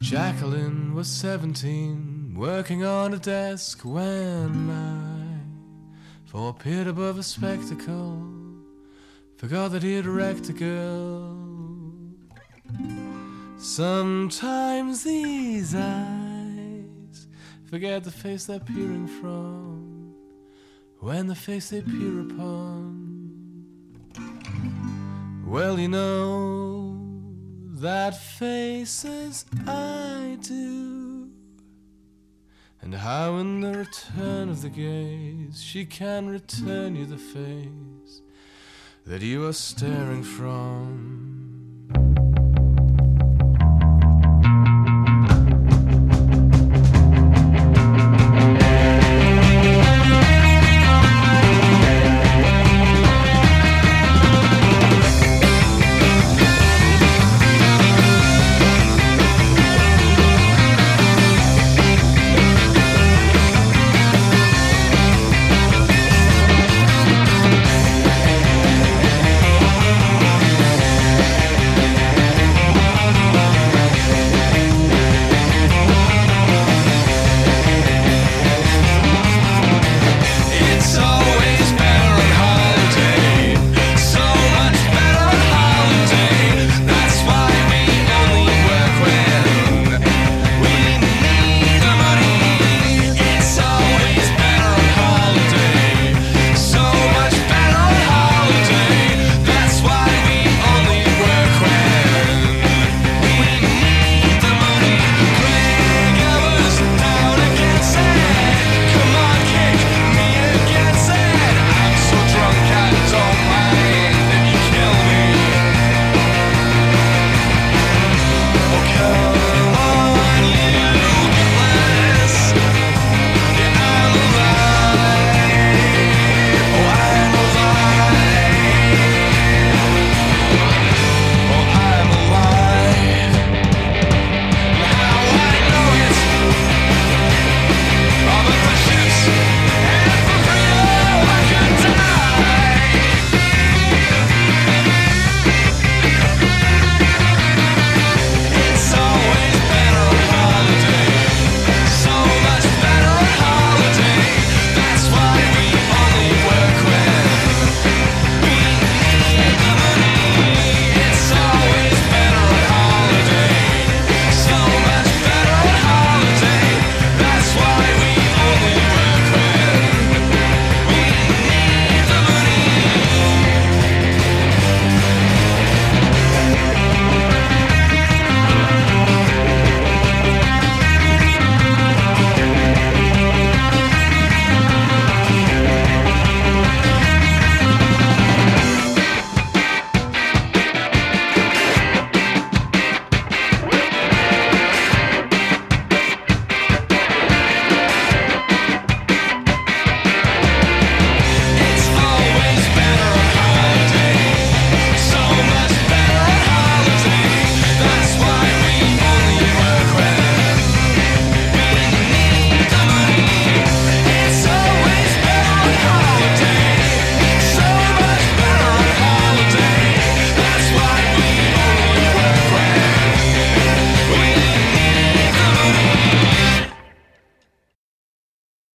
Jacqueline was 17, working on a desk when for appeared above a spectacle, forgot that he had wrecked a girl. Sometimes these eyes forget the face they're peering from, when the face they peer upon, well, you know that face as I do, and how in the return of the gaze she can return you the face that you are staring from.